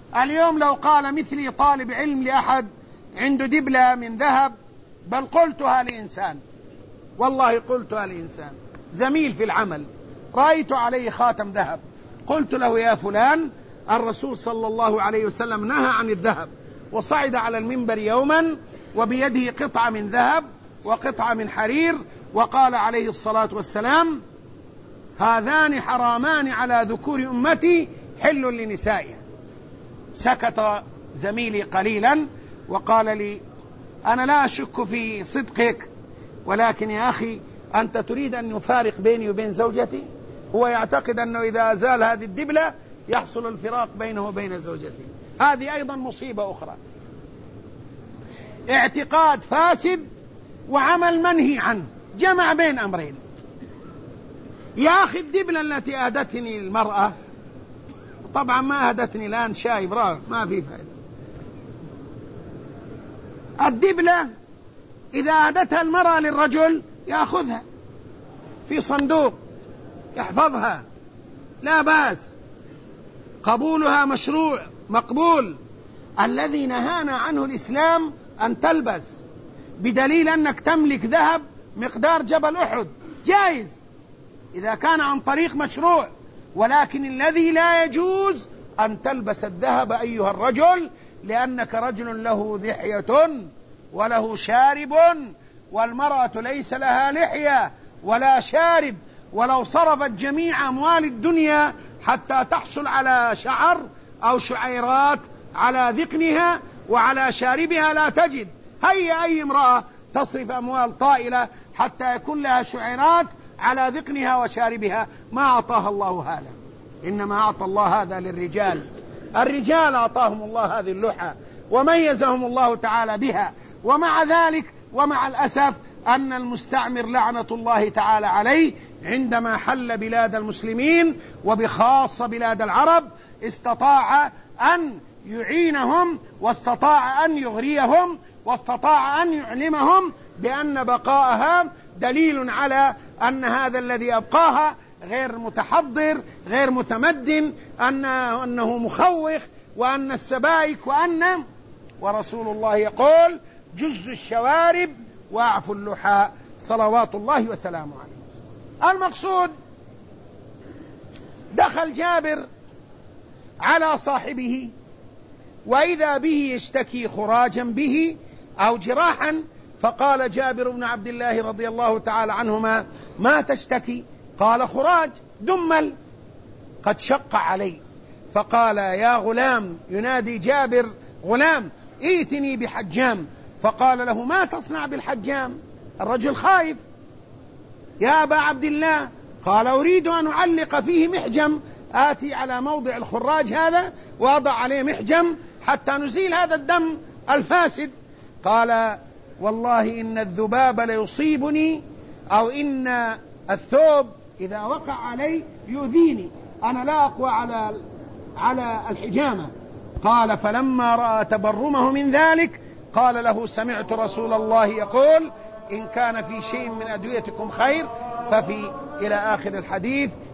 اليوم لو قال مثلي طالب علم لأحد عنده دبلة من ذهب، بل قلتها لإنسان، والله قلتها لإنسان زميل في العمل، رأيت عليه خاتم ذهب، قلت له يا فلان الرسول صلى الله عليه وسلم نهى عن الذهب، وصعد على المنبر يوما وبيده قطعة من ذهب وقطعة من حرير، وقال عليه الصلاة والسلام هذان حرامان على ذكور أمتي حل لنسائها. سكت زميلي قليلا وقال لي أنا لا أشك في صدقك، ولكن يا أخي أنت تريد أن يفارق بيني وبين زوجتي؟ هو يعتقد أنه إذا أزال هذه الدبلة يحصل الفراق بينه وبين زوجته. هذه أيضا مصيبة أخرى، اعتقاد فاسد وعمل منهي عنه، جمع بين أمرين. يا أخي الدبلة التي أهدتني المرأة، طبعا ما أهدتني الآن شايب راغب ما في فائدة، الدبلة إذا أهدتها المرأة للرجل يأخذها في صندوق يحفظها، لا بأس، قبولها مشروع مقبول. الذي نهانا عنه الإسلام أن تلبس، بدليل أنك تملك ذهب مقدار جبل أحد جائز إذا كان عن طريق مشروع، ولكن الذي لا يجوز أن تلبس الذهب أيها الرجل، لأنك رجل له لحية وله شارب، والمرأة ليس لها لحية ولا شارب، ولو صرفت جميع أموال الدنيا حتى تحصل على شعر أو شعيرات على ذقنها وعلى شاربها لا تجد. هيا أي امرأة تصرف أموال طائلة حتى يكون لها شعيرات على ذقنها وشاربها، ما أعطاها الله هذا، إنما أعطى الله هذا للرجال. الرجال أعطاهم الله هذه اللحى وميزهم الله تعالى بها. ومع ذلك ومع الأسف أن المستعمر لعنة الله تعالى عليه عندما حل بلاد المسلمين وبخاصة بلاد العرب استطاع أن يعينهم، واستطاع أن يغريهم، واستطاع أن يعلمهم بأن بقاءها دليل على أن هذا الذي أبقاها غير متحضر غير متمدن، أنه مخوخ، وأن السبائك، ورسول الله يقول جز الشوارب واعفوا اللحى صلوات الله وسلامه عليه. المقصود دخل جابر على صاحبه وإذا به يشتكي خراجا به أو جراحا، فقال جابر بن عبد الله رضي الله تعالى عنهما ما تشتكي؟ قال خراج دمل قد شق علي. فقال يا غلام، ينادي جابر غلام ائتني بحجام. فقال له ما تصنع بالحجام؟ الرجل خايف. يا أبا عبد الله، قال أريد أن أعلق فيه محجم، آتي على موضع الخراج هذا وأضع عليه محجم حتى نزيل هذا الدم الفاسد. قال والله إن الذباب ليصيبني، أو إن الثوب إذا وقع علي يؤذيني، أنا لا أقوى على الحجامة. قال فلما رأى تبرمه من ذلك قال له سمعت رسول الله يقول إن كان في شيء من أدويتكم خير ففي إلى آخر الحديث.